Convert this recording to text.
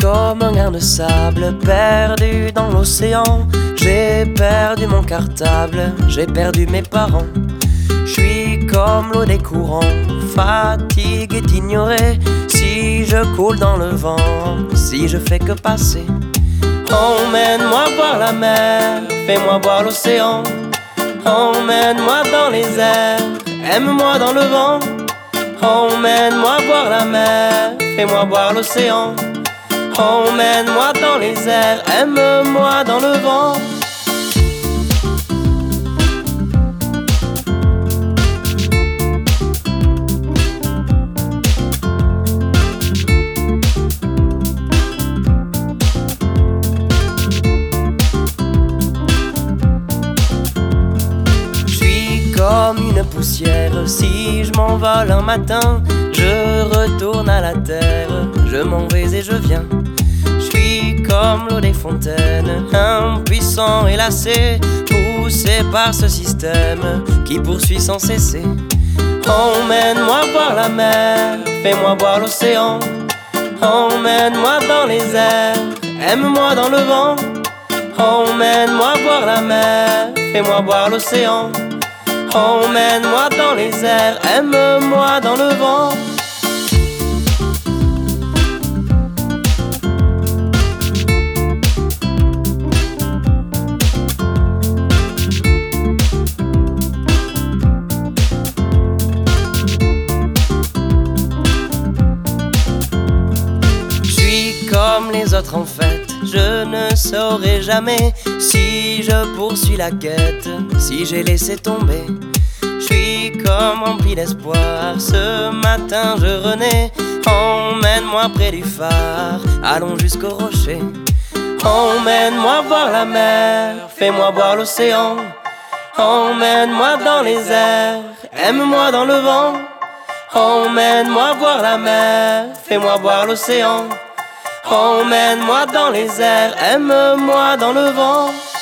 comme un grain de sable perdu dans l'océan. J'ai perdu mon cartable, j'ai perdu mes parents. Je suis comme l'eau des courants, fatigue est ignorée. Si je coule dans le vent, si je fais que passer. Emmène-moi voir la mer, fais-moi voir l'océan. Emmène-moi dans les airs, aime-moi dans le vent. Emmène-moi voir la mer, fais-moi voir l'océan. Emmène-moi dans les airs, aime-moi dans le vent. Comme une poussière, si je m'envole un matin, je retourne à la terre, je m'en vais et je viens. Je suis comme l'eau des fontaines, impuissant et lassé, poussé par ce système qui poursuit sans cesser. Emmène-moi voir la mer, fais-moi voir l'océan. Emmène-moi dans les airs, aime-moi dans le vent. Emmène-moi voir la mer, fais-moi voir l'océan. Emmène-moi dans les airs, aime-moi dans le vent. Je suis comme les autres en fait, je ne saurai jamais si je poursuis la quête, si j'ai laissé tomber. Je suis comme rempli d'espoir, ce matin je renais. Emmène-moi près du phare, allons jusqu'au rocher. Emmène-moi voir la mer, fais-moi voir l'océan. Emmène-moi dans les airs, aime-moi dans le vent. Emmène-moi voir la mer, fais-moi voir l'océan. Emmène-moi dans les airs, aime-moi dans le vent.